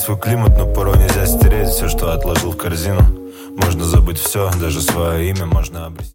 свой климат, но порой нельзя стереть все, что отложил в корзину. Можно забыть все, даже свое имя можно обрести.